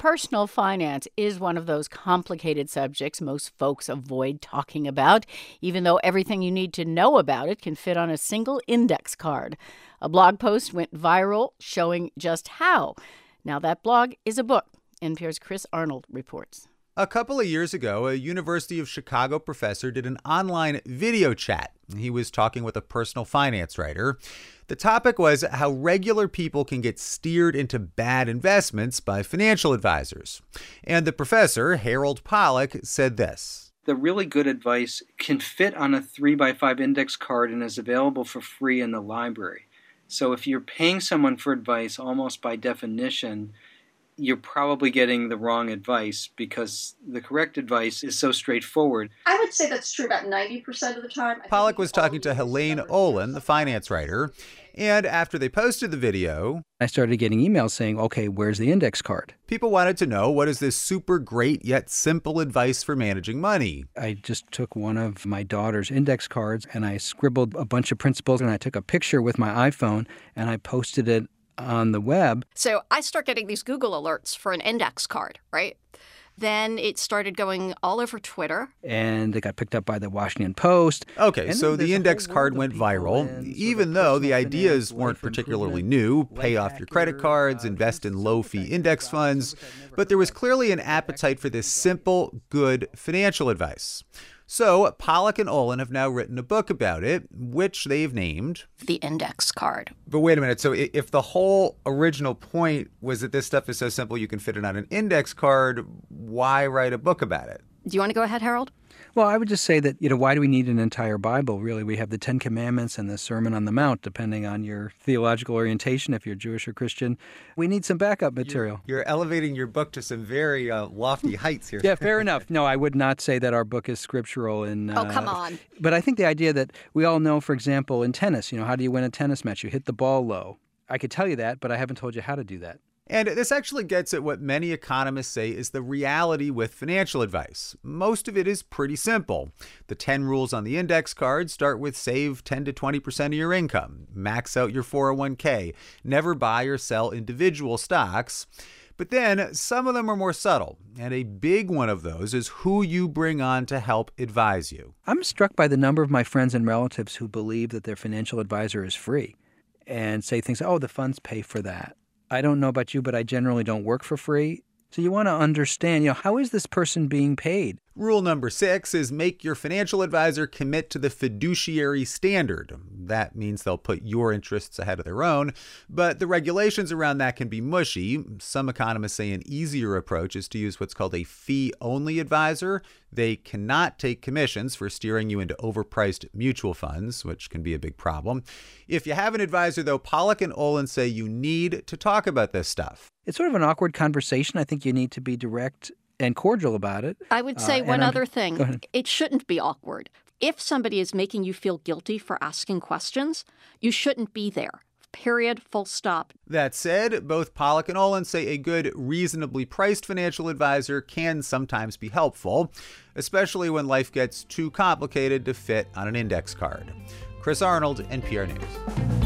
Personal finance is one of those complicated subjects most folks avoid talking about, even though everything you need to know about it can fit on a single index card. A blog post went viral showing just how. Now that blog is a book. NPR's Chris Arnold reports. A couple of years ago, a University of Chicago professor did an online video chat. He was talking with a personal finance writer. The topic was how regular people can get steered into bad investments by financial advisors. And the professor, Harold Pollack, said this. The really good advice can fit on a 3x5 index card and is available for free in the library. So if you're paying someone for advice, almost by definition, you're probably getting the wrong advice because the correct advice is so straightforward. I would say that's true about 90% of the time. Pollack was talking to Helene Olin, the finance writer, and after they posted the video, I started getting emails saying, okay, where's the index card? People wanted to know, what is this super great yet simple advice for managing money? I just took one of my daughter's index cards and I scribbled a bunch of principles and I took a picture with my iPhone and I posted it on the web. So I start getting these Google alerts for an index card, right? Then it started going all over Twitter. And it got picked up by the Washington Post. Okay, so the index card went viral, even though the ideas weren't particularly new. Pay off your credit cards, invest in low-fee index funds. But there was clearly an appetite for this simple, good financial advice. So Pollack and Olin have now written a book about it, which they've named The Index Card. But wait a minute. So if the whole original point was that this stuff is so simple you can fit it on an index card, why write a book about it? Do you want to go ahead, Harold? Well, I would just say that, why do we need an entire Bible? Really, we have the Ten Commandments and the Sermon on the Mount, depending on your theological orientation, if you're Jewish or Christian. We need some backup material. You're elevating your book to some very lofty heights here. Yeah, fair enough. No, I would not say that our book is scriptural. Oh, come on. But I think the idea that we all know, for example, in tennis, how do you win a tennis match? You hit the ball low. I could tell you that, but I haven't told you how to do that. And this actually gets at what many economists say is the reality with financial advice. Most of it is pretty simple. The 10 rules on the index card start with save 10 to 20% of your income, max out your 401k, never buy or sell individual stocks. But then some of them are more subtle, and a big one of those is who you bring on to help advise you. I'm struck by the number of my friends and relatives who believe that their financial advisor is free and say things, the funds pay for that. I don't know about you, but I generally don't work for free. So you want to understand, how is this person being paid? Rule number 6 is make your financial advisor commit to the fiduciary standard. That means they'll put your interests ahead of their own, but the regulations around that can be mushy. Some economists say an easier approach is to use what's called a fee-only advisor. They cannot take commissions for steering you into overpriced mutual funds, which can be a big problem. If you have an advisor, though, Pollack and Olin say you need to talk about this stuff. It's sort of an awkward conversation. I think you need to be direct and cordial about it. I would say one other thing. It shouldn't be awkward. If somebody is making you feel guilty for asking questions, you shouldn't be there. Period. Full stop. That said, both Pollack and Olin say a good, reasonably priced financial advisor can sometimes be helpful, especially when life gets too complicated to fit on an index card. Chris Arnold, NPR News.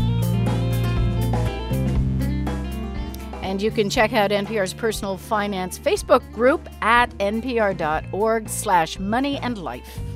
And you can check out NPR's personal finance Facebook group at npr.org/moneyandlife.